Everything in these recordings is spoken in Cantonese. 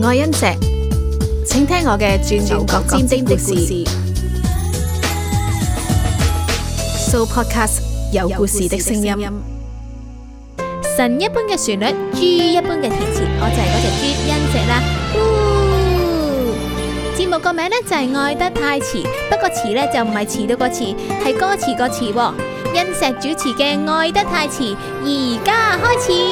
愛恩石，請聽我嘅轉牛角尖的故事。So Podcast 有故事的聲音。 神一般嘅旋律，豬一般嘅填詞，我就係嗰隻豬恩石啦。節目個名呢就係愛得太遲，不過詞呢就唔係遲到個遲，係歌詞個詞喎。恩石主持嘅愛得太遲，而家開始。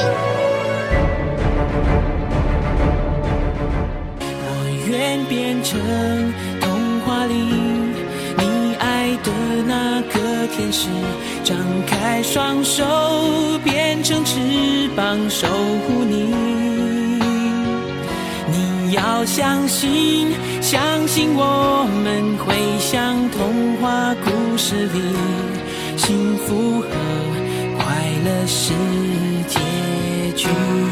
我願變成童話裡你愛的那個天使，張開雙手變成翅膀守護你。你要相信，相信我們會像童話故事裡，幸福和快樂是結局。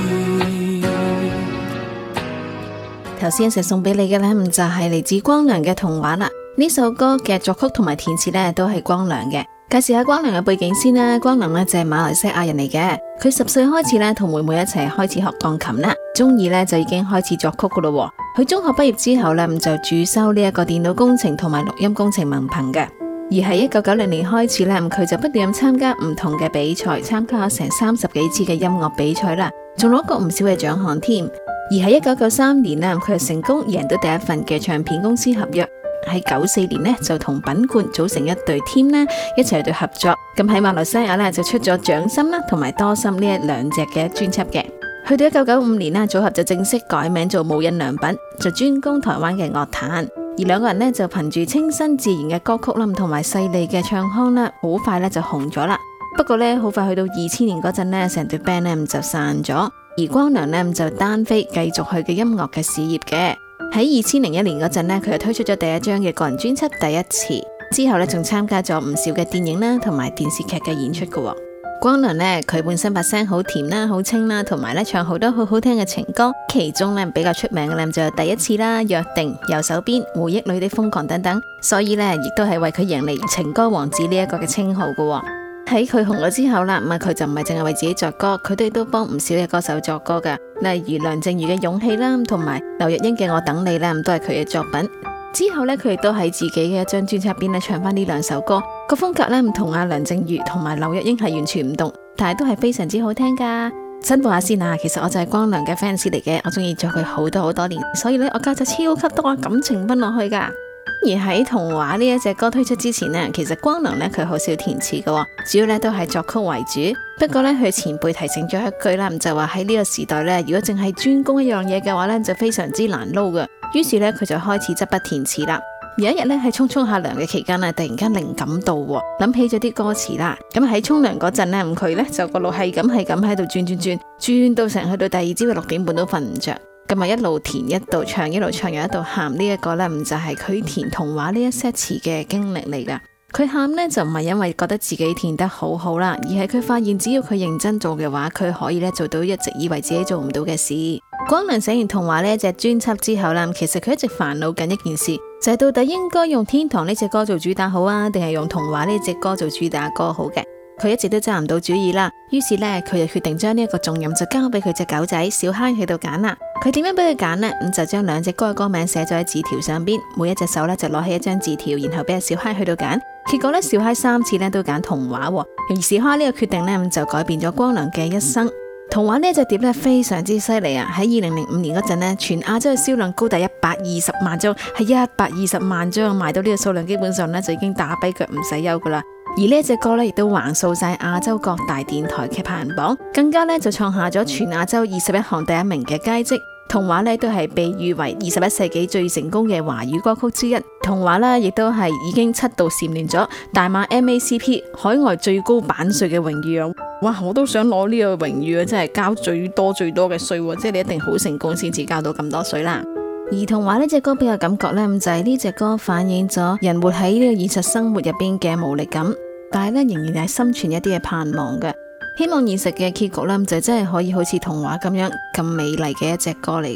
頭先一直送俾你嘅呢，就係嚟自光良嘅童話啦。呢首歌嘅作曲同埋填詞呢，都係光良嘅。介紹下光良嘅背景先啦。光良呢，就係馬來西亞人嚟嘅，佢10歲開始呢，同妹妹一齊開始學鋼琴啦。中二呢，就已經開始作曲噶咯。佢中學畢業之後呢，就主修呢一個電腦工程同埋錄音工程文憑嘅。而喺1990年開始呢，佢就不斷咁參加唔同嘅比賽，參加咗成30幾次嘅音樂比賽啦，仲攞過唔少嘅獎項添。而喺1993年呢，佢就成功贏到第一份嘅唱片公司合約。喺94年呢，就同品冠組成一隊 team 呢，一齊去合作。咁喺馬來西亞呢，就出咗掌心啦同埋多心呢兩隻嘅專輯嘅。去到1995年呢，組合就正式改名做無印良品，就專攻台灣嘅樂壇。而兩個人呢，就憑住清新自然嘅歌曲啦同埋細膩嘅唱腔啦，好快呢就紅咗啦。不過呢，好快去到2000年嗰陣呢，成隊 band 呢就散咗，而光良呢就單飛繼續佢嘅音樂嘅事業嘅。喺2001年嗰陣呢，佢就推出咗第一張嘅個人專輯《第一次》，之後呢，仲參加咗唔少嘅電影啦同埋電視劇嘅演出嘅。光良呢，佢本身把聲好甜啦、好清啦，同埋呢唱好多好好聽嘅情歌，其中呢比較出名嘅呢就有《第一次》啦、《約定》、《右手邊》、《回憶裡的瘋狂》等等，所以呢，亦都係為佢贏嚟情歌王子呢一個嘅稱號嘅。喺佢紅咗之後啦，佢就唔係淨係為自己作歌，佢哋都幫唔少嘅歌手作歌噶，例如梁靜茹嘅《勇氣》啦，同埋劉若英嘅《我等你》啦，都係佢嘅作品。之後呢，佢亦都喺自己嘅一張專輯入邊咧唱翻呢兩首歌，個風格呢唔同阿梁靜茹同埋劉若英係完全唔同，但係都係非常之好聽噶。申報下先啊，其實我就係光良嘅 fans 嚟嘅，我中意咗佢好多好多年，所以呢，我加咗超級多感情分落去噶。而喺童話呢一隻歌推出之前呢，其實光良呢，佢好少填詞嘅，主要呢都係作曲為主。不過呢，佢前輩提醒咗一句啦，就話喺呢個時代呢，如果淨係專攻一樣嘢嘅話呢，就非常之難撈嘅。於是呢，佢就開始執筆填詞啦。有一日呢，喺沖下涼嘅期間呢，突然間靈感到，諗起咗啲歌詞啦。咁喺沖涼嗰陣呢，佢呢就個腦係咁喺度轉到成去到第二朝嘅6點半都瞓唔着。咁啊一路填一路唱，一路唱又一路喊，呢一個呢，就係佢填童話呢一 set 詞嘅經歷嚟噶。佢喊呢，就唔係因為覺得自己填得好好啦，而係佢發現只要佢認真做嘅話，佢可以呢做到一直以為自己做唔到嘅事。光良寫完童話呢一隻專輯之後啦，其實佢一直煩惱緊一件事，就係到底應該用天堂呢隻歌做主打好啊，定係用童話呢隻歌做主打歌好嘅？佢一直都揸唔到主意啦，於是呢，佢就決定將呢一個重任就交俾佢隻狗仔小嗨喺度揀啦。佢點樣俾佢揀呢？咁就將兩隻歌嘅歌名寫咗喺紙條上邊，每一隻手呢就攞起一張字條，然後俾阿小嗨去到揀。結果呢，小嗨3次呢都揀童話，而小嗨呢個決定呢，就改變咗光良嘅一生。童話呢隻碟呢非常之犀利啊！喺2005年嗰陣呢，全亞洲嘅銷量高達120萬張，係120萬張，賣到呢個數量基本上呢就已經打跛腳唔使憂噶啦。而呢隻歌呢，亦都橫掃晒亞洲各大電台嘅排行榜，更加呢就創下咗全亞洲21項第一名嘅佳績。童話呢，都係被譽為21世紀最成功嘅華語歌曲之一。童話呢，亦都係已經7度蟬聯咗大馬 MACP 海外最高版稅嘅榮譽。哇！我都想攞呢個榮譽啊，真係交最多嘅稅，即係你一定好成功先至交到咁多稅啦。而童話呢隻歌俾我感覺呢，就係呢隻歌反映咗人活喺呢個現實生活入邊嘅無力感，但係呢，仍然係心存一啲嘅盼望嘅。希望現實嘅結局呢，就真係可以好似童話咁樣咁美麗嘅一隻歌嚟嘅。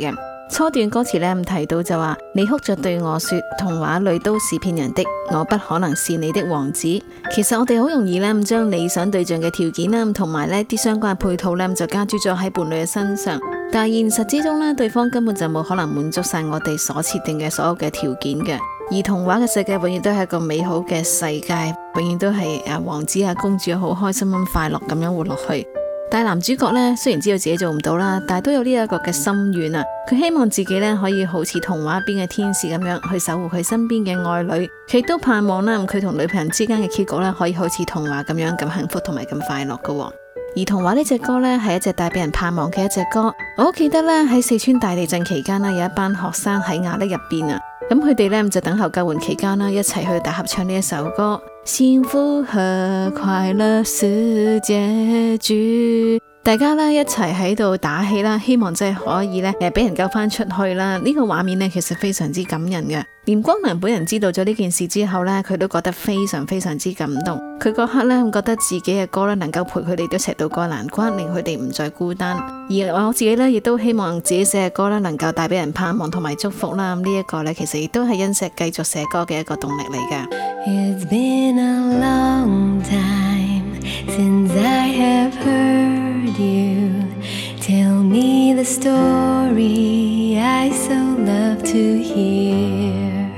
初段歌詞呢提到就話，你哭着對我說，童話裏都是騙人的，我不可能是你的王子。其實我哋好容易呢將理想對象嘅條件啦，同埋呢啲相關嘅配套呢就加諸咗喺伴侶嘅身上，但係現實之中呢，對方根本就冇可能滿足晒我哋所設定嘅所有嘅條件嘅。而童話嘅世界永遠都係一個美好嘅世界，永遠都係王子公主好開心咁快樂咁樣活落去。但係男主角呢，雖然知道自己做唔到啦，但係都有呢一個嘅心願啊！佢希望自己呢可以好似童話邊嘅天使咁樣去守護佢身邊嘅愛侶，佢亦都盼望啦佢同女朋友之間嘅結局呢可以好似童話咁樣咁幸福同埋咁快樂噶。而童話呢隻歌呢，係一隻帶俾人盼望嘅一隻歌。我好記得呢，喺四川大地震期間呢，有一班學生喺瓦礫入邊啊，咁佢哋呢就等候救援期間啦，一齊去大合唱呢一首歌。幸福和快樂是結局，大家呢一齊喺度打氣啦，希望真係可以呢俾人救翻出去啦。呢個畫面呢其實非常之感人嘅，連光良本人知道咗呢件事之後呢，佢都覺得非常非常之感動。佢嗰刻呢覺得自己嘅歌呢能夠陪佢哋都赤到過難關，令佢哋唔再孤單。而我自己呢亦都希望自己寫嘅歌呢能夠帶俾人盼望同埋祝福啦。呢一個呢其實亦都係殷石繼續寫歌嘅一個動力嚟㗎。 It's been a long time since I have heard you tell me the story I so love to hear.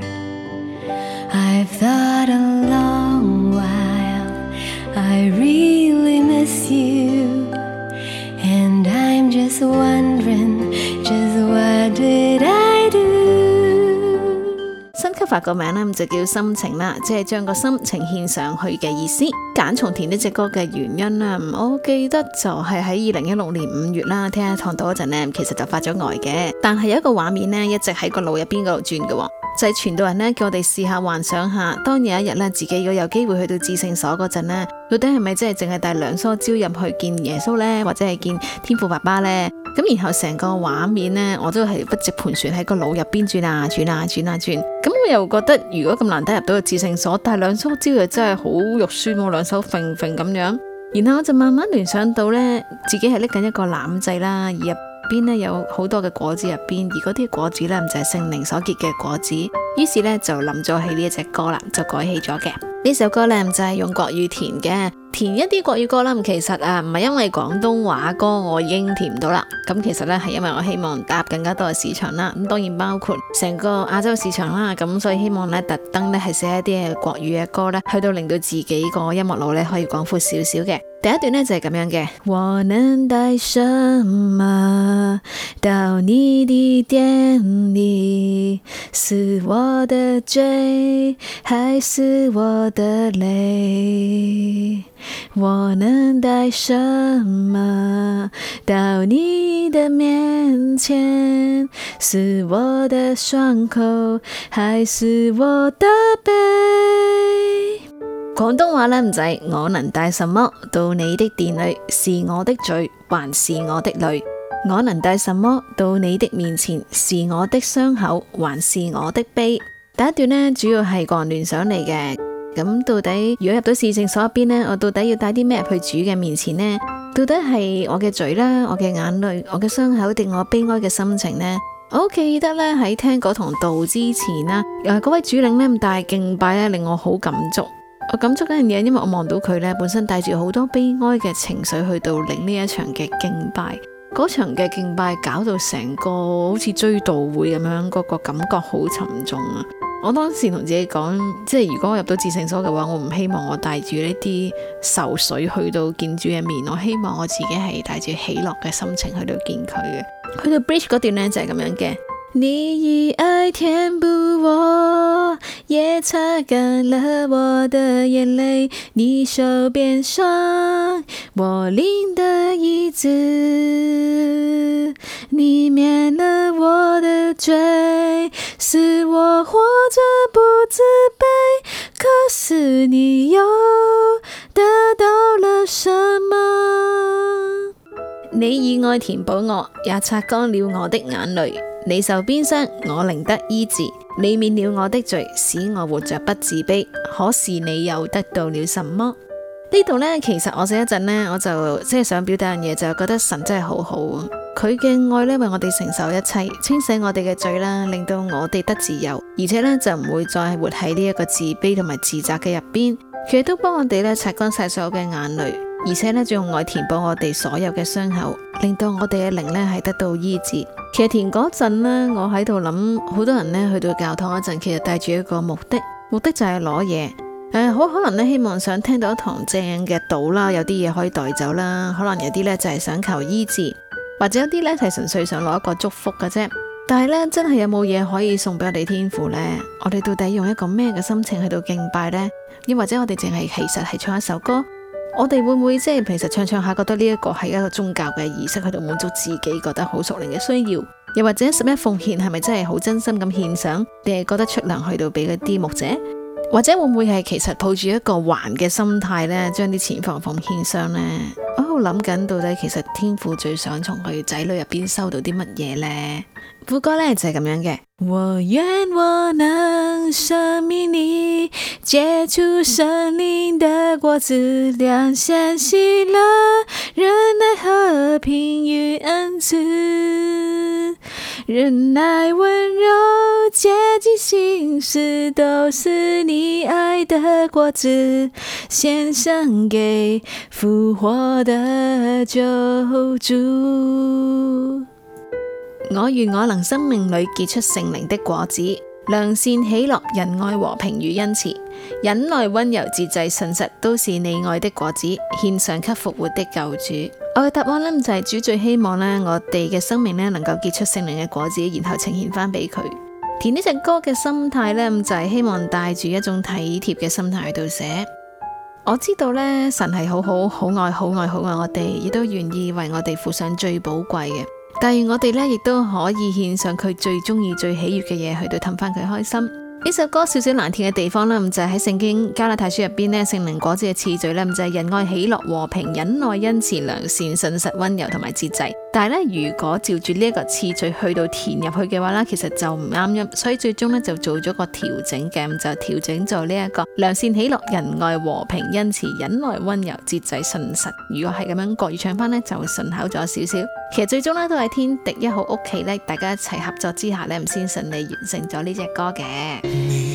I've thought a long while I really miss you, and I'm just wondering just what did I do? 新cover個名呢就叫心情啦，即係將個心呈獻上去嘅意思。揀重填呢隻歌嘅原因啦，我記得就係喺2016年5月啦，聽下堂到嗰陣呢，其實就發咗呆嘅。但係有一個畫面呢，一直喺個腦入邊嗰度轉嘅，就係傳道人呢叫我哋試下幻想下，當有一日呢，自己如果有機會去到至聖所嗰陣呢，到底係咪真係淨係帶2梳蕉入去見耶穌呢？或者係見天父爸爸呢？咁然後成個畫面呢，我都係不直盤旋喺個腦入邊轉啊轉啊轉啊轉。咁我又覺得如果咁難得入到個至聖所，但係2梳蕉又真係好肉酸喎，2手揈揈咁樣。然後我就慢慢聯想到呢，自己係拎緊一個籃仔啦，而入邊呢有好多嘅果子入邊，而嗰啲果子呢就係聖靈所結嘅果子。於是呢，就諗咗起呢一隻歌啦，就改起咗嘅。呢首歌呢，就係用國語填嘅，填一啲國語歌啦。其實唔係因為廣東話歌我已經填唔到啦。咁其實呢，係因為我希望打入更加多嘅市場啦。咁當然包括成個亞洲市場啦。咁所以希望呢，特登呢係寫一啲國語嘅歌呢，去到令到自己個音樂路呢可以廣闊少少嘅。第一段呢，就係咁樣嘅。我能帶什麼到你的殿裡？是我的罪，還是我的淚？我能帶什麼到你的面前？是我的雙口，還是我的背？廣東話呢唔使，我能帶什麼到你的殿裡？是我的罪，還是我的淚？我能帶什麼到你的面前？是我的傷口，還是我的悲？第一段呢，主要係個人聯想嚟嘅。咁到底如果入到至聖所入邊呢，我到底要帶啲咩入去主嘅面前呢？到底係我嘅罪啦，我嘅眼淚，我嘅傷口，定我悲哀嘅心情呢？我好記得呢，喺聽嗰堂道之前啦，嗰位主領呢，咁大敬拜呢，令我好感觸。我感觸嗰樣嘢，因為我望到佢呢，本身帶住好多悲哀嘅情緒去到領呢一場嘅敬拜。嗰場嘅敬拜搞到成個好似追悼會咁樣，嗰個感覺好沉重啊！我當時同自己講，即係如果我入到至聖所嘅話，我唔希望我帶住呢啲愁緒去到見主嘅面，我希望我自己係帶住喜樂嘅心情去到見佢嘅。去到 bridge 嗰段呢，就係咁樣嘅。你以愛填補我，也擦乾了我的眼淚，你手邊上我領的醫治，你免了我的罪，使我活着不自卑，可是你又得到了什麼？你以愛填補我，也擦乾了我的眼淚，你受鞭傷，我靈得醫治，你免了我的罪，使我活着不自卑，可是你又得到了什麼？呢度呢，其實我寫一陣呢，我就即係想表達樣嘢，就覺得神真係好好。 佢嘅愛呢，為我哋承受一切，清洗我哋嘅罪啦，令到我哋得自由，而且呢，就唔會再活喺呢一個自卑同埋自責嘅入邊。佢亦都幫我哋呢擦乾晒所有嘅眼淚，而且呢，仲用愛填補我哋所有嘅傷口，令到我哋嘅靈呢係得到醫治。其實填嗰陣呢，我喺度諗，好多人呢去到教堂嗰陣，其實帶住一個目的就係攞嘢。好可能呢，希望想聽到一堂正嘅道啦，有啲嘢可以帶走啦，可能有啲呢就係想求醫治，或者有啲呢係純粹想攞一個祝福嘅啫。但係呢，真係有冇嘢可以送俾我哋天父呢？我哋到底用一個咩嘅心情去到敬拜呢？又或者我哋淨係其實係唱一首歌？我哋會唔會即係其實唱下覺得呢一個係一個宗教嘅儀式，去到滿足自己覺得好屬靈嘅需要？又或者11奉獻係咪真係好真心咁獻上，定係覺得出糧去到俾嗰啲牧者？或者會唔會係其實抱住一個還嘅心態呢，將啲錢放奉獻箱呢？我喺度諗緊到底其實天父最想從佢仔女入邊收到啲乜嘢呢？副歌呢就係咁樣嘅。我願我能生命裏結出生命的果子，良善喜樂忍耐和平與恩慈，忍耐溫柔接近心事，都是你愛的果子，獻上給復活的救主。我願我能生命裏結出聖靈的果子，良善喜樂仁愛和平與恩慈，忍耐溫柔節制信實，都是你愛的果子，獻上給復活的救主。我嘅答案呢，就係主最希望呢，我哋嘅生命呢能夠結出聖靈嘅果子，然後呈現翻俾佢。填呢隻歌嘅心態呢，就係希望帶住一種體貼嘅心態去到寫。我知道呢，神係好愛我哋，亦都願意為我哋付上最寶貴嘅。但係我哋呢，亦都可以獻上佢最中意、最喜悅嘅嘢，去到氹翻佢開心。呢首歌少少難填嘅地方呢，就係喺聖經加拉太書入邊呢，聖靈果子嘅次序呢，就係仁愛、喜樂、和平、忍耐、恩慈、良善、信實、溫柔同埋節制。但係呢，如果照住呢一個次序去到填入去嘅話呢，其實就唔啱音，所以最終呢，就做咗個調整嘅，就調整做呢一個良善、喜樂、仁愛、和平、恩慈、忍耐、溫柔、節制、信實。如果係咁樣國語唱翻呢，就會順口咗少少。其實最終呢，都係天敵一號屋企呢，大家一齊合作之下呢，先順利完成咗呢隻歌嘅。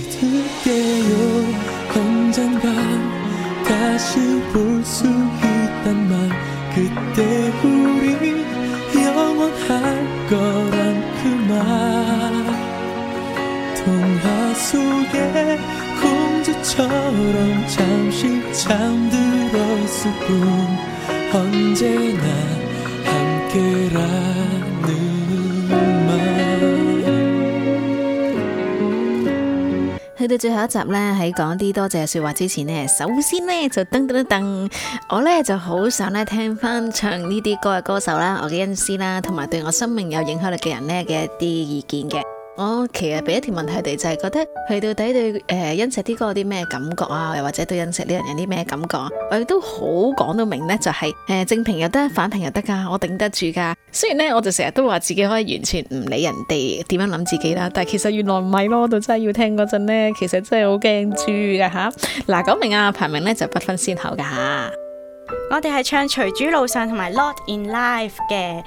去到最後一集呢，喺講啲多謝說話之前呢，首先呢，就噔，我呢就好想呢聽翻唱呢啲歌嘅歌手啦，我嘅恩師啦，同埋對我生命有影響力嘅人呢嘅一啲意見嘅。我其實俾一條問題佢哋，就係覺得佢到底對欣石啲歌有啲咩感覺啊？又或者對欣石呢人有啲咩感覺啊？我亦都好講到明呢，就係正評又得，反評又得噶，我頂得住噶。雖然呢，我就成日都話自己可以完全唔理人哋點樣諗自己啦，但係其實原來唔係咯，我到真係要聽嗰陣呢，其實真係好驚豬噶吓。嗱，講明啊，排名呢就不分先後噶吓。 我哋係唱隨主路上同埋 Lord in Life 嘅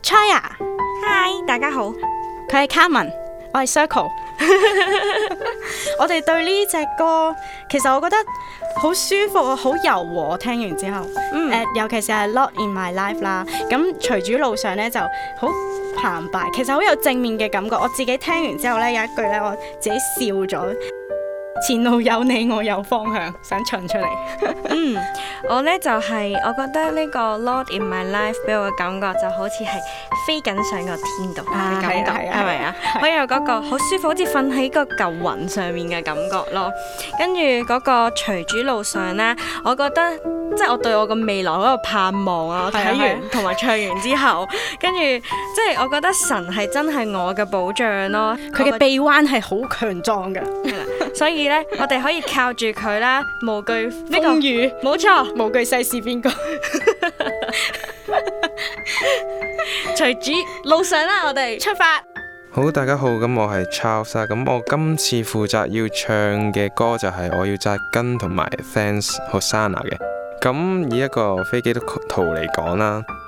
Chaya。Hi， 大家好，佢係 Carmen。我係 Circle， 我哋對呢隻歌，其實我覺得好舒服啊，好柔和。聽完之後，尤其是係 Lord in My Life 啦，咁隨主路上呢就好澎湃，其實好有正面嘅感覺。我自己聽完之後呢，有一句呢，我自己笑咗。前路有你，我有方向，想唱出嚟。 我呢就係、我覺得呢個 Lord in My Life 俾我嘅感覺就好似係飛緊上個天度嘅感覺，係咪啊？好有嗰個好舒服，好似瞓喺個舊雲上面嘅感覺咯。跟住嗰個隨主路上呢，我覺得即係我對我個未來嗰個盼望啊！我睇完同埋唱完之後，跟住即係我覺得神係真係我嘅保障咯。 佢嘅臂彎係好強壯嘅， 所以呢，我哋可以靠住佢啦，無懼風雨，冇錯， 無懼世事變改。 隨主路上啦，我哋出發。 好，大家好，咁我係 Charles 啊，咁我今次負責要唱嘅歌就係我要紮根同埋 Thanks Hosanna 嘅。咁以一個非基督徒嚟講啦，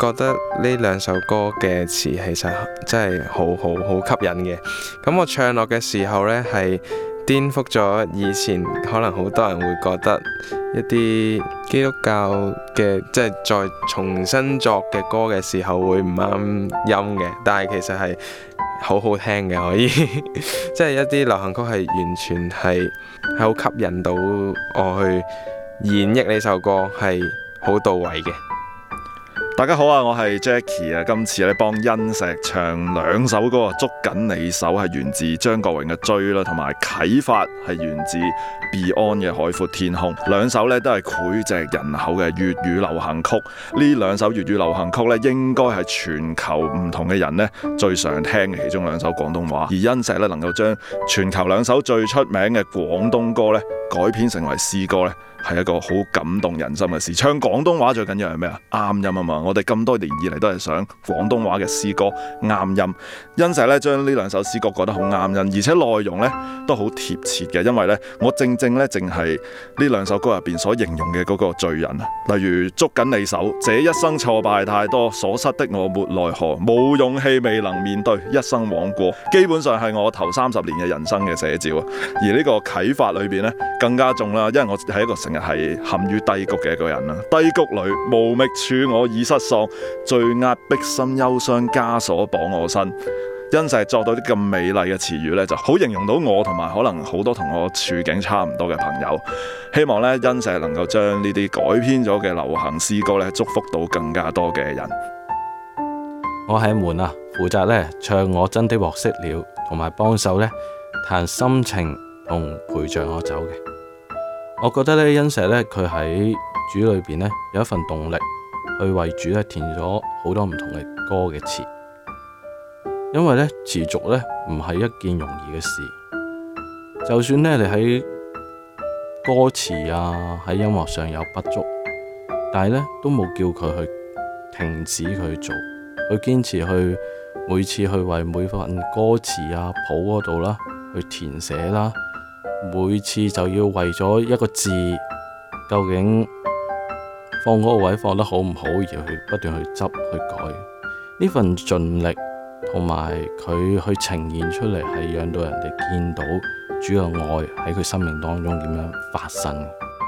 覺得呢兩首歌嘅詞其實真係好吸引嘅。咁我唱落嘅時候呢，係顛覆咗以前可能好多人會覺得一啲基督教嘅即係再重新作嘅歌嘅時候會唔啱音嘅，但係其實係好聽嘅，可以即係一啲流行曲係完全係好吸引到我去演繹呢首歌，係好到位嘅。 大家好啊，我係 Jackie 啊，今次咧幫殷石唱兩首歌啊，捉緊你手係源自張國榮嘅追啦，同埋啟發係源自 Beyond 嘅海闊天空，兩首咧都係膾炙人口嘅粵語流行曲。呢兩首粵語流行曲咧，應該係全球唔同嘅人咧最常聽嘅其中兩首廣東話，而殷石咧能夠將全球兩首最出名嘅廣東歌咧改編成為詩歌咧，係一個好感動人心嘅事。唱廣東話最緊要係咩啊？啱音啊嘛！我哋咁多年以嚟都係想廣東話嘅詩歌啱音。殷石咧將呢兩首詩歌覺得好啱音，而且內容咧都好貼切嘅。因為咧我正咧淨係呢兩首歌入邊所形容嘅嗰個罪人啊，例如捉緊你手，這一生挫敗太多，所失的我沒奈何，冇勇氣未能面對，一生枉過，基本上係我頭30年嘅人生嘅寫照啊。而呢個啟發裏邊咧更加重啦，因為我係一個成日係陷於低谷嘅一個人啦，低谷裏無覓處我已失喪，最壓迫心憂傷枷鎖綁我身。殷石作到啲咁美麗嘅詞語咧，就好形容到我同埋可能好多同我處境差唔多嘅朋友。希望咧殷石能夠將呢啲改編咗嘅流行詩歌咧，祝福到更加多嘅人。 我喺門啊，負責咧唱我真的獲釋了，同埋幫手咧彈心情同陪着我走嘅。我覺得咧殷石咧佢喺主裏邊咧有一份動力去為主咧填咗好多唔同嘅歌嘅詞，因為咧持續咧唔係一件容易嘅事。就算咧你喺歌詞啊喺音樂上有不足，但係咧都冇叫佢去停止佢做，佢堅持去每次去為每份歌詞啊譜嗰度啦去填寫啦。每次就要為咗一個字究竟放嗰個位放得好唔好而去不斷去執去改，呢份盡力同埋佢去呈現出嚟，係讓到人哋見到主嘅愛喺佢生命當中點樣發生。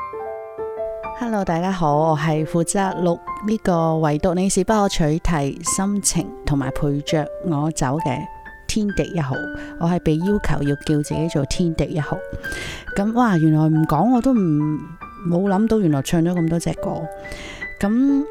Hello， 大家好，我係負責錄呢個唯獨你是不可取替心情同埋陪着我走嘅天地一號。我係被要求要叫自己做天地一號。咁哇，原來唔講我都冇諗到，原來唱咗咁多隻歌。咁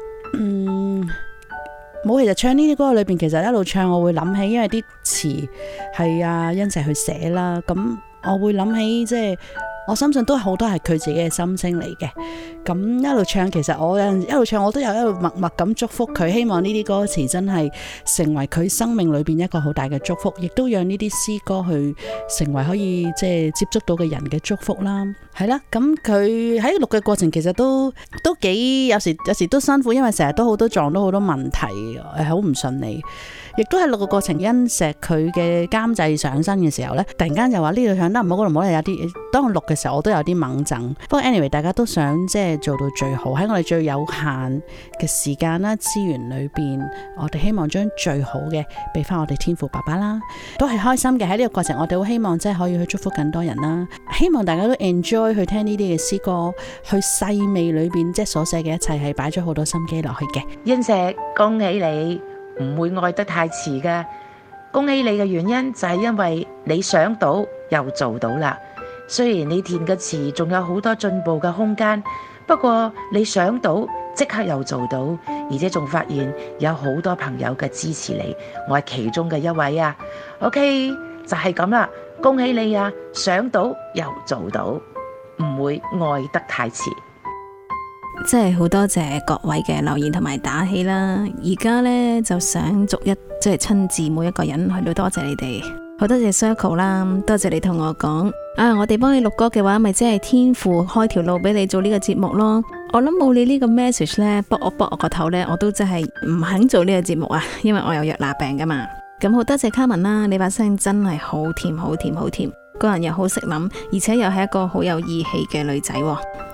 冇，其實唱呢啲歌裏邊，其實一路唱我會諗起，因為啲詞係阿殷石去寫啦。咁我會諗起即係。我相信都好多係佢自己嘅心聲嚟嘅，咁一路唱，其實我一路唱，我都有一路默默咁祝福佢，希望呢啲歌詞真係成為佢生命裏邊一個好大嘅祝福，亦都讓呢啲詩歌去成為可以即係接觸到嘅人嘅祝福啦。係啦，咁佢喺錄嘅過程其實都幾有時都辛苦，因為成日都好多撞到好多問題，好唔順利。亦都係錄嘅過程，殷石佢嘅監製上身嘅時候呢，突然間就話呢度唱得唔好，嗰度唔好，有啲當我錄嘅時候我都有啲猛憎。不過 anyway， 大家都想即係做到最好，喺我哋最有限嘅時間啦資源裏邊，我哋希望將最好嘅俾翻我哋天父爸爸啦，都係開心嘅。喺呢個過程我哋好希望即係可以去祝福更多人啦，希望大家都 enjoy 去聽呢啲嘅詩歌，去細味裏邊即係所寫嘅一切係擺咗好多心機落去嘅。 殷石，恭喜你！唔會愛得太遲㗎，恭喜你嘅原因就係因為你想到又做到啦。雖然你填嘅詞仲有好多進步嘅空間，不過你想到即刻又做到，而且仲發現有好多朋友嘅支持你，我係其中嘅一位啊。OK， 就係咁啦，恭喜你啊！想到又做到，唔會愛得太遲。 真係好多謝各位嘅留言同埋打氣啦！而家呢，就想逐一即係親自每一個人去到多謝你哋，好多謝 Circle 啦，多謝你同我講我哋幫你錄歌嘅話，咪即係天父開條路俾你做呢個節目咯。我諗冇你呢個 message 呢，卜我個頭呢，我都真係唔肯做呢個節目啊，因為我有約拿病噶嘛。咁好多謝卡文啦，你把聲真係好甜好甜好甜，個人又好識諗，而且又係一個好有義氣嘅女仔。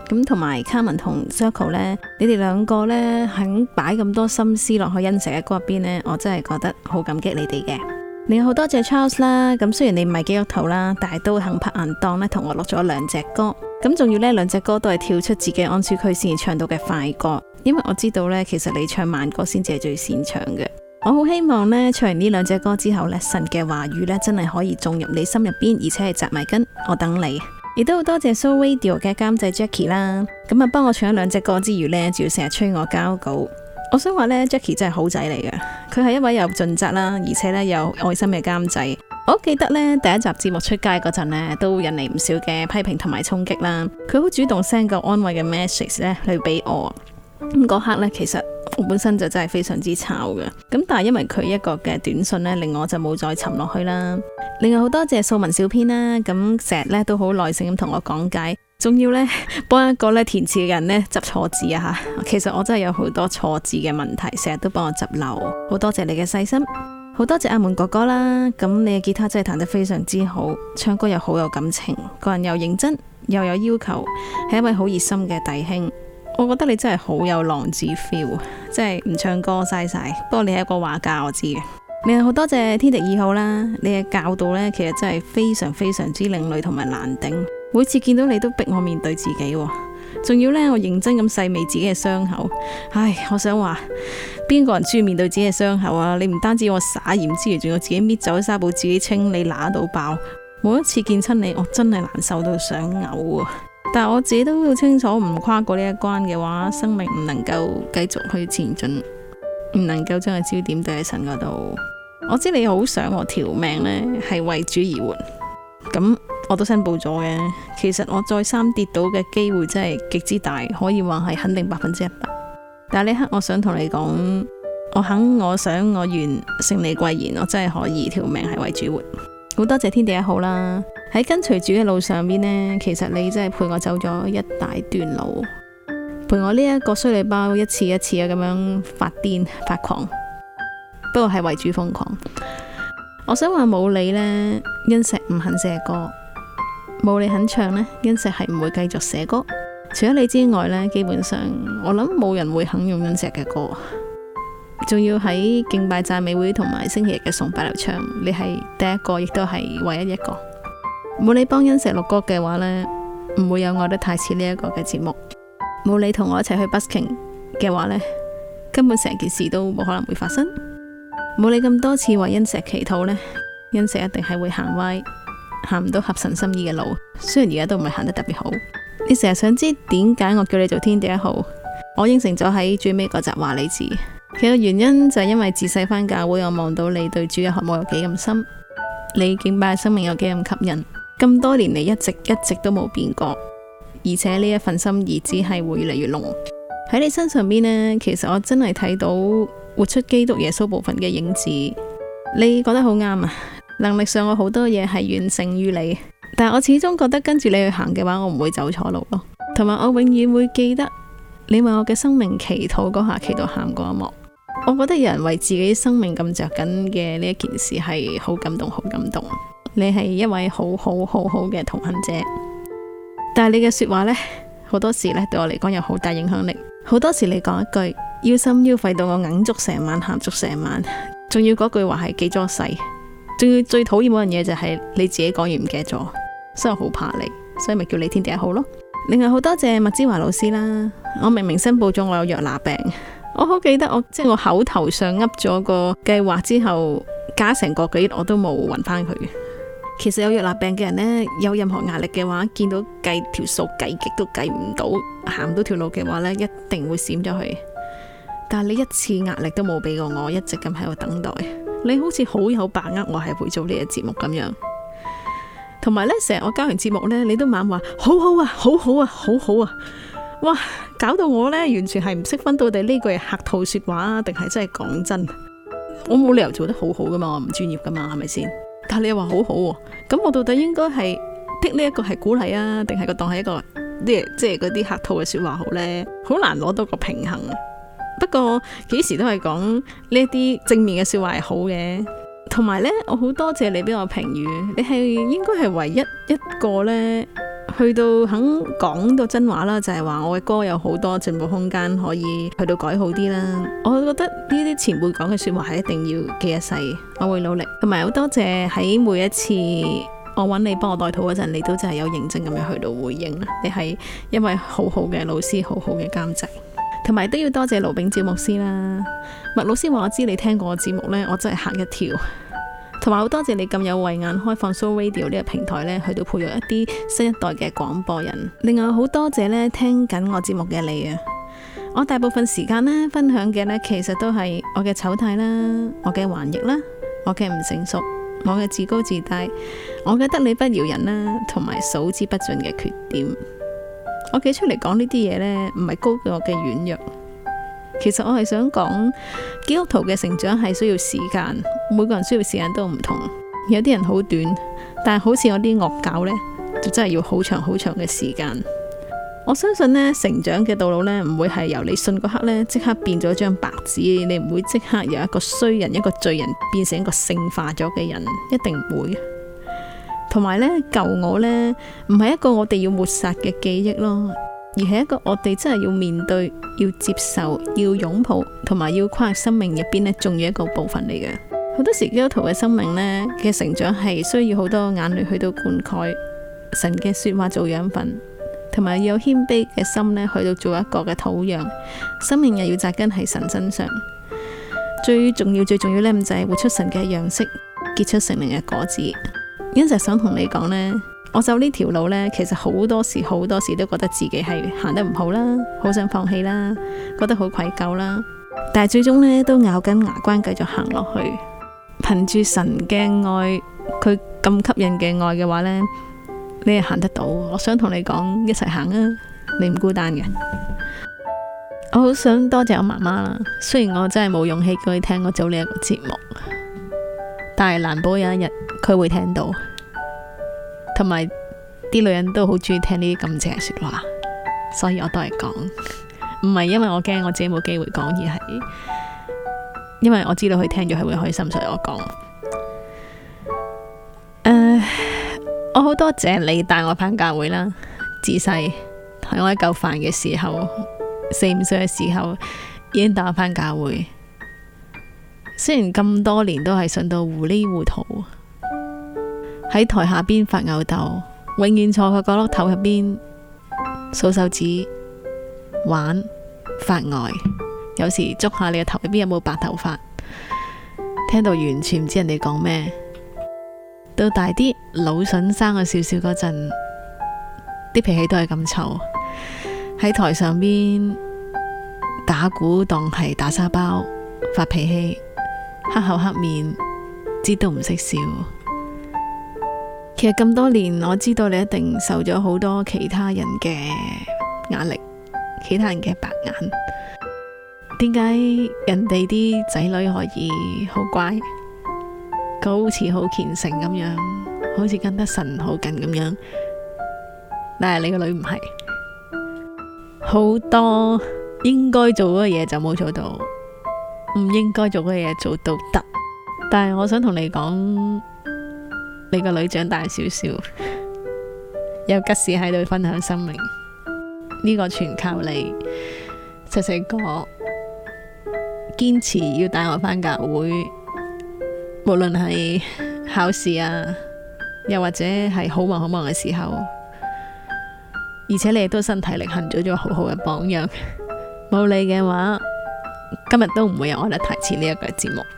咁同埋 Carmen 同 Circle 呢，你哋兩個呢，肯擺咁多心思落去欣石嘅歌入邊呢，我真係覺得好感激你哋嘅。另外好多謝 Charles 啦，咁雖然你唔係基督徒啦，但係都肯拍硬檔呢，同我錄咗2隻歌。咁仲要呢2隻歌都係跳出自己安舒區先至唱到嘅快歌，因為我知道呢，其實你唱慢歌先至係最擅長嘅。我好希望呢，唱完呢2隻歌之後呢，神嘅話語呢，真係可以種入你心入邊，而且係扎埋根。我等你。亦都好多謝 So Radio 嘅監製 Jackie 啦，咁啊幫我唱咗2隻歌之餘呢，仲要成日催我交稿。我想話呢 Jackie 真係好仔嚟嘅，佢係一位有盡責啦，而且呢有愛心嘅監製。我記得呢第一集節目出街嗰陣呢，都引嚟唔少嘅批評同埋衝擊啦。佢好主動 send 個安慰嘅 message 呢去俾我。咁嗰刻呢，其實我本身就真係非常之吵嘅，咁但係因為佢一個嘅短信呢，令我就冇再沉落去啦。另外好多謝素文小編啦，咁成日呢都好耐性咁同我講解，仲要呢幫一個呢填詞嘅人呢執錯字啊吓。其實我真係有好多錯字嘅問題，成日都幫我執漏，好多謝你嘅細心。好多謝阿門哥哥啦，咁你嘅吉他真係彈得非常之好，唱歌又好有感情，個人又認真又有要求，係一位好熱心嘅弟兄。我覺得你真係好有浪子 feel， 即係唔唱歌嘥晒。不過你係一個畫家，我知嘅。另外好多謝天迪2號啦，你嘅教導呢，其實真係非常非常之另類同埋難頂。每次見到你都逼我面對自己，仲要呢，我認真咁細味自己嘅傷口。唉，我想話邊個人中意面對自己嘅傷口啊？你唔單止我灑鹽之餘，仲要自己搣走紗布自己清理，揦到爆。每一次見親你，我真係難受到想嘔啊！但係我自己都好清楚，唔跨過呢一關嘅話，生命唔能夠繼續去前進，唔能夠將個焦點對喺神嗰度。我知你好想我條命呢係為主而活，咁我都申報咗嘅。其實我再三跌倒嘅機會真係極之大，可以話係肯定100%。但係呢刻我想同你講，我肯、我想、我願，勝利貴言，我真係可以條命係為主活。好多謝天地1號啦！喺跟隨主嘅路上邊呢，其實你真係陪我走咗一大段路，陪我呢一個衰女包一次一次咁樣發癲發狂，不過係為主瘋狂。我想話冇你呢，欣石唔肯寫歌；冇你肯唱呢，欣石係唔會繼續寫歌。除咗你之外呢，基本上我諗冇人會肯用欣石嘅歌。仲要喺敬拜讚美會同埋星期日嘅崇拜度唱，你係第一個，亦都係唯一一個。冇你幫欣石錄歌嘅話呢，唔會有愛得太遲呢一個嘅節目。冇你同我一齊去 busking 嘅話呢，根本成件事都冇可能會發生。冇你咁多次為欣石祈禱呢，欣石一定係會行歪，行唔到合神心意嘅路。雖然而家都唔係行得特別好。你成日想知點解我叫你做天地1號，我應承咗喺最尾嗰集話你知。其實原因就係因為自細返教會，我望到你對主嘅渴慕有幾咁深，你敬拜嘅生命有幾咁吸引，咁多年嚟一直都冇變過，而且呢一份心意只係會越嚟越濃。喺你身上邊呢，其實我真係睇到活出基督耶穌部分嘅影子。你覺得好啱啊！能力上我好多嘢係遠勝於你，但係我始終覺得跟住你去行嘅話，我唔會走錯路咯。同埋我永遠會記得你為我嘅生命祈禱嗰下，祈禱喊嗰一幕。我覺得有人為自己生命咁着緊嘅呢一件事係好感動，好感動。你係一位好嘅同行者，但係你嘅說話呢，好多時呢對我嚟講有好大影響力。好多時你講一句腰心腰肺到我硬足成晚，喊足成晚，仲要嗰句話係記咗世，仲要最討厭嗰樣嘢就係你自己講完唔記得咗，所以我好怕你，所以咪叫你天地1號咯。另外好多謝麥之華老師啦，我明明申報咗我有約拿病。我好記得我口頭上噏咗個計劃之後，加成個幾月我都冇揾翻佢。其實有約拿病嘅人呢，有任何壓力嘅話，見到計條數計極都計唔到，行唔到條路嘅話呢，一定會閃咗去。但係你一次壓力都冇俾過我，一直咁喺度等待。你好似好有把握我係會做呢個節目咁樣。同埋呢，成日我交完節目呢，你都猛話好好啊，好好啊，好好啊。哇！搞到我呢，完全係唔識分到底呢句係客套說話啊，定係真係講真？我冇理由做得好好噶嘛，我唔專業噶嘛，係咪先？但係你又話好好喎，咁我到底應該係剔呢一個係鼓勵啊，定係個當係一個即係嗰啲客套嘅說話好呢？好難攞到個平衡。不過幾時都係講呢一啲正面嘅說話係好嘅。同埋呢，我好多謝你俾我評語，你係應該係唯一一個呢去到肯講到真話啦，就係話我嘅歌有好多進步空間，可以去到改好啲啦。我覺得呢啲前輩講嘅說話係一定要記一世，我會努力。同埋好多謝喺每一次我揾你幫我代禱嗰陣，你都真係有認真咁樣去到回應。你係一位好好嘅老師，好好嘅監製。同埋都要多謝盧炳照牧師啦。麥老師話我知你聽過我節目呢，我真係嚇一跳。同埋好多謝你咁有慧眼，開放 Soul Radio 呢個平台呢，去到培育一啲新一代嘅廣播人。另外好多謝呢聽緊我節目嘅你啊！我大部分時間呢分享嘅呢，其實都係我嘅醜態啦，我嘅橫逆啦，我嘅唔成熟，我嘅自高自大，我嘅得理不饒人啦，同埋數之不盡嘅缺點。我企出嚟講呢啲嘢呢，唔係高舉我嘅軟弱。其實我係想講，基督徒嘅成長係需要時間，每個人需要時間都唔同。有啲人好短，但係好似我啲惡教呢，就真係要好長好長嘅時間。我相信呢，成長嘅道路呢，唔會係由你信嗰刻呢即刻變咗張白紙，你唔會即刻由一個衰人、一個罪人變成一個聖化咗嘅人，一定唔會。同埋呢，舊我呢，唔係一個我哋要抹殺嘅記憶咯。而係一個我哋真係要面對、要接受、要擁抱，同埋要跨入生命入邊呢重要一個部分嚟嘅。好多時基督徒嘅生命呢嘅成長係需要好多眼淚去到灌溉神嘅說話做養分，同埋要有謙卑嘅心呢去到做一個嘅土壤。生命又要扎根喺神身上。最重要就係活出神嘅樣式，結出聖靈嘅果子。一直想同你講呢，我走呢條路呢，其實好多時都覺得自己係行得唔好啦，好想放棄啦，覺得好愧疚啦。但係最終呢，都咬緊牙關繼續行落去，憑住神嘅愛，佢咁吸引嘅愛嘅話呢，你係行得到。我想同你講，一齊行啊，你唔孤單嘅。我好想多謝我媽媽啦，雖然我真係冇勇氣叫佢聽我做呢一個節目，但係難保有一日佢會聽到。同埋啲女人都好中意聽呢啲咁正嘅說話，所以我都係講，唔係因為我驚我自己冇機會講，而係因為我知道佢聽咗係會開心，所以我講。我好多謝你帶我返教會啦，自細喺我一嚿飯嘅時候，4、5歲嘅時候已經帶我返教會。雖然咁多年都係信到糊裡糊塗，喺台下邊發吽哣，永遠坐喺角落頭入邊數手指、玩、發呆，有時捉下你嘅頭入邊有冇白頭髮，聽到完全唔知人哋講咩。到大啲腦筍生咗少少嗰陣，啲脾氣都係咁臭，喺台上邊打鼓當係打沙包，發脾氣，黑口黑面，知都唔識笑。其實咁多年，我知道你一定受咗好多其他人嘅壓力，其他人嘅白眼。點解人哋啲仔女可以好乖，佢好似好虔誠咁樣，好似跟得神好緊咁樣，但係你個女唔係，好多應該做嘅嘢就冇做到，唔應該做嘅嘢做到得。但係我想同你講，你個女長大少少，有吉士喺度分享生命，呢個全靠你。細細個堅持要帶我返教會，無論係考試啊，又或者係好忙嘅時候，而且你亦都身體力行做咗好好嘅榜樣。冇你嘅話，今日都唔會有愛得太遲呢一個節目。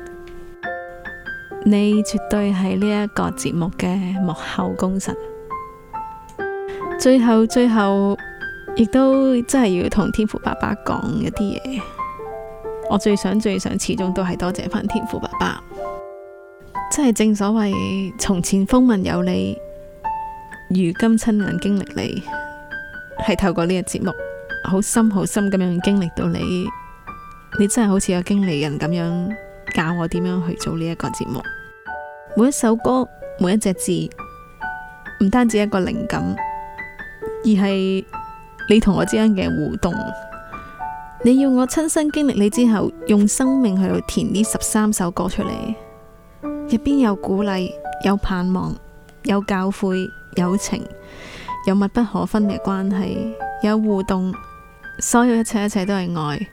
你絕對係呢一個節目嘅幕後功臣。最後，亦都真係要同天父爸爸講一啲嘢。我最想，始終都係多謝返天父爸爸。真係正所謂，從前風聞有你，如今親眼經歷你，係透過呢個節目，好深咁樣經歷到你。你真係好似個經理人咁樣教我點樣去做呢一個節目。每一首歌，每一隻字，唔單止一個靈感，而係你同我之間嘅互動。你要我親身經歷你之後，用生命去填呢13首歌出嚟，入邊有鼓勵，有盼望，有教誨，有情， 有密不可分嘅關係，有互動，所有一切都係愛。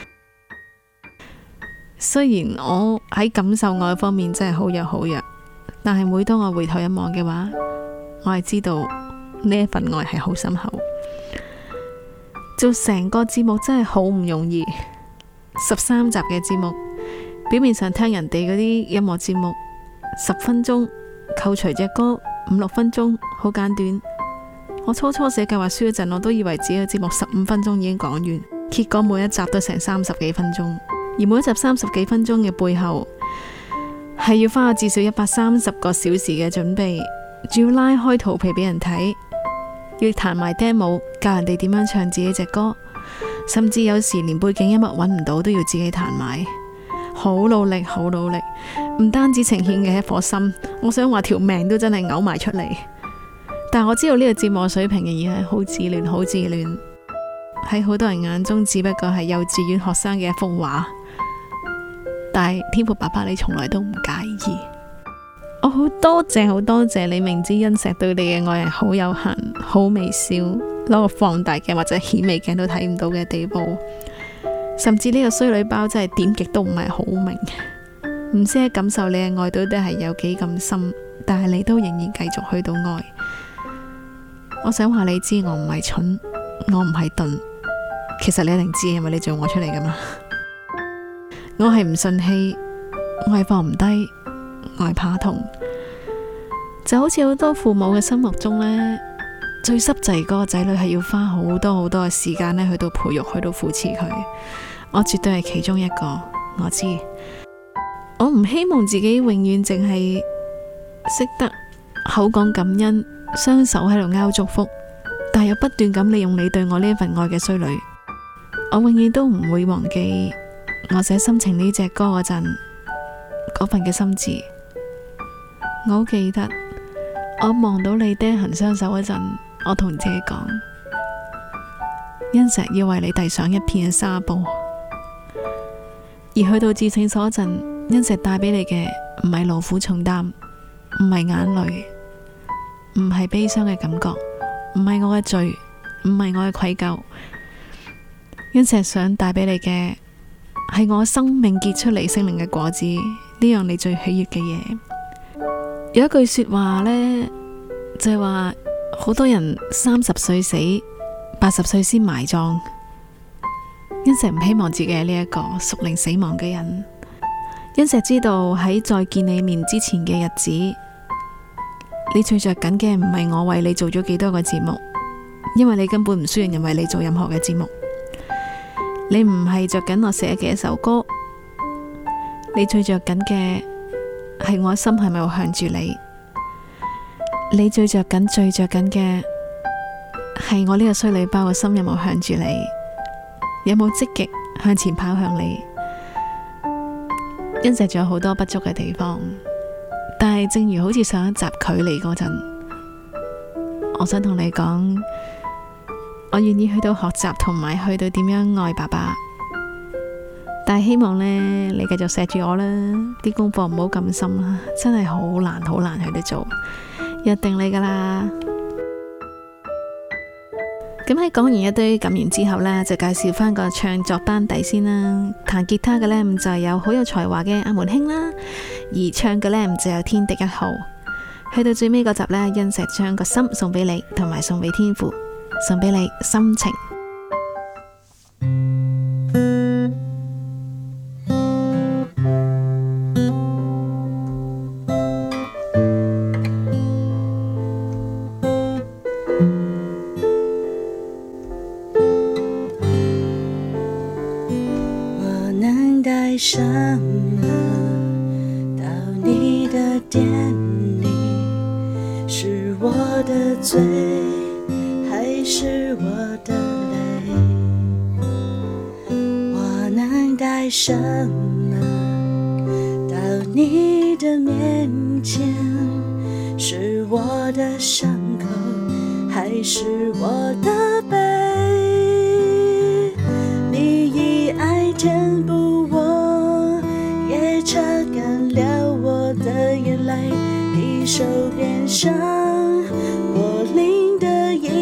雖然我喺感受愛方面真係好弱，但係每當我回頭一望嘅話，我係知道呢一份愛係好深厚。做成個節目真係好唔容易，13集嘅節目，表面上聽人哋嗰啲音樂節目10分鐘，扣除隻歌5-6分鐘，好簡短。我初寫計劃書嗰陣，我都以為自己嘅節目15分鐘已經講完，結果每一集都成30幾分鐘，而每一集30幾分鐘嘅背後係要花至少130個小時嘅準備，仲要拉開肚皮俾人睇，要彈埋 demo 教人哋點樣唱自己隻歌，甚至有時連背景音樂揾唔到都要自己彈埋，好努力，唔單止呈現嘅一顆心，我想話條命都真係嘔埋出嚟。但我知道呢個節目水平仍然係好自戀，喺好多人眼中只不過係幼稚園學生嘅一幅畫，但係天父爸爸你從來都唔介意。我好多謝你，明知恩石對你嘅愛係好有限、好微小，攞個放大鏡或者顯微鏡都睇唔到嘅地步，甚至呢個衰女包真係點極都唔係好明，唔識感受你嘅愛到底係有幾咁深，但係你都仍然繼續去到愛。我想話你知，我唔係蠢，我唔係鈍，其實你一定知，因為你做我出嚟噶嘛。我係唔順氣，我係放唔低，我係怕痛，就好似好多父母嘅心目中呢，最濕滯嗰個仔女係要花好多嘅時間呢去到培育，去到扶持佢。我絕對係其中一個，我知。我唔希望自己永遠淨係識得口講感恩，雙手喺度拗祝福，但係又不斷咁利用你對我呢一份愛嘅衰女。我永遠都唔會忘記我寫心情呢隻歌嗰陣嗰份嘅心志。我好記得我望到你釘痕雙手嗰陣，我同自己講，恩石要為你遞上一片嘅紗布。而去到至聖所嗰陣，恩石帶俾你嘅唔係勞苦重擔，唔係眼淚，唔係悲傷嘅感覺，唔係我嘅罪，唔係我嘅愧疚。恩石想帶俾你嘅係我生命結出嚟聖靈嘅果子，呢樣你最喜悅嘅嘢。有一句說話呢，就係話好多人30歲死，80歲先埋葬。恩石唔希望自己係呢一個屬靈死亡嘅人。恩石知道喺再見你面之前嘅日子，你最着緊嘅唔係我為你做咗幾多個節目，因為你根本唔需要人為你做任何嘅節目。你唔係着緊我寫嘅一首歌，你最着緊嘅係我心係咪會向住你。你最着緊嘅係我呢個衰女包嘅心有冇向住你，有冇積極向前跑向你。恩石仲有好多不足嘅地方，但係正如好似上一集距離嗰陣，我想同你講，我願意去到學習同埋去到點樣愛爸爸，但係希望呢，你繼續錫住我啦，啲功課唔好咁深啦，真係好難去到做，約定你噶啦。咁喺講完一堆感言之後呢，就介紹翻個唱作班底先啦。彈吉他嘅呢，就有好有才華嘅阿門興啦，而唱嘅呢，就有天敵1號。去到最尾嗰集呢，恩石將個心送俾你，同埋送俾天父，送俾你心情。 带什么到你的店里？是我的罪，还是我的泪？我能带什么到你的面前？是我的伤口，还是我的悲？你以爱填补我，也擦干了我的眼泪。你手边上柏林的夜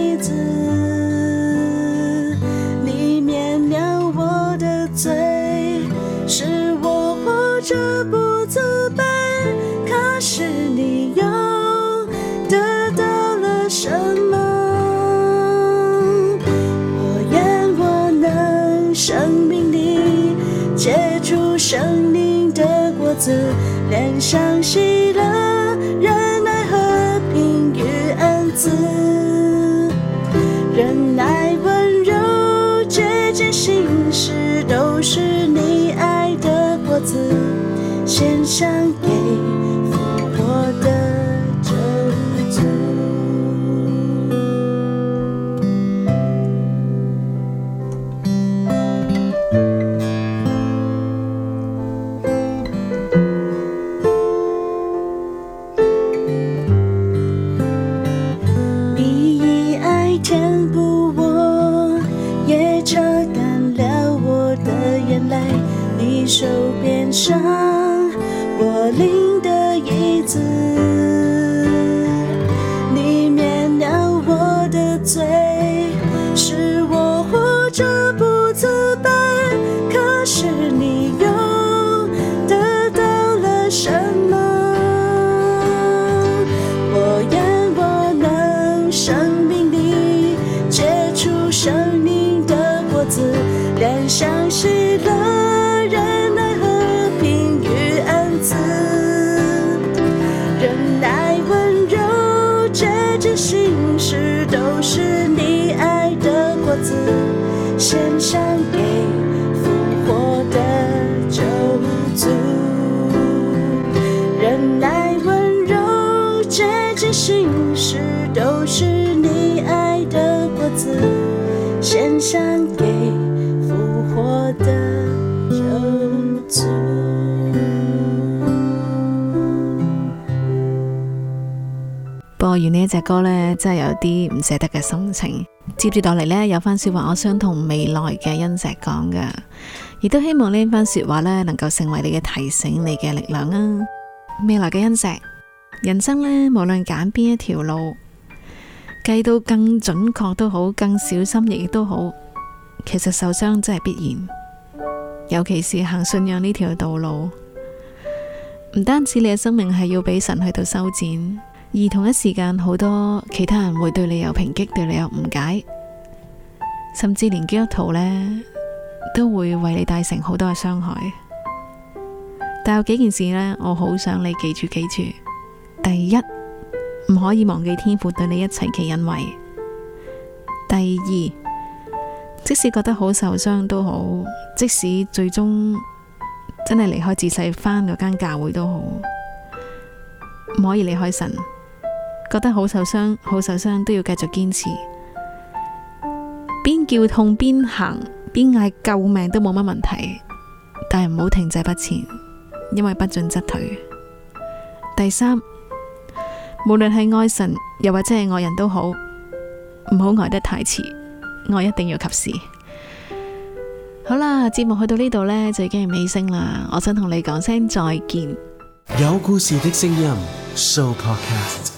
着不自卑，可是你又得到了什么？我愿我能生命里结出生命的果子，脸上喜乐、忍耐、和平与恩慈，忍耐、温柔、洁净、信实，都是你爱的果子，献上给复活的救主。你以爱填补我，也擦干了我的眼泪。你手边上柏林的椅子，你免了我的罪，使我活着不自卑。可是你又得到了什么？我愿我能生命里结出生命的果子，脸上喜乐、忍耐、和平与恩慈，忍耐、温柔、洁净、信实，都是你爱的果子，献上给复活的救主。忍耐、温柔、洁净、信实，都是你爱的果子，献上给复活的救主。 播完呢一隻歌呢，真係有啲唔捨得嘅心情。接住落嚟呢，有番說話我想同未來嘅恩石講噶，亦都希望呢番說話呢能夠成為你嘅提醒、你嘅力量啊！未來嘅恩石，人生呢，無論揀邊一條路，計到更準確都好，更小心翼翼都好，其實受傷真係必然。尤其是行信仰呢條道路，唔單止你嘅生命係要俾神去到修剪，而同一時間好多其他人會對你有抨擊，對你有誤解，甚至連基督徒呢都會為你帶成好多嘅傷害。但有幾件事呢，我好想你記住。第一，唔可以忘記天父對你一切嘅恩惠。第二，即使覺得好受傷都好，即使最終真係離開自細返嗰間教會都好，唔可以離開神。覺得好受傷都要繼續堅持，邊叫痛邊行，邊嗌救命都冇乜問題，但係唔好停滯不前，因為不進則退。第三，無論係愛神又或者係愛人都好，唔好愛得太遲，愛一定要及時。好啦，節目去到呢度呢，就已經係尾聲啦，我想同你講聲再見。 有故事的聲音 Show Podcast。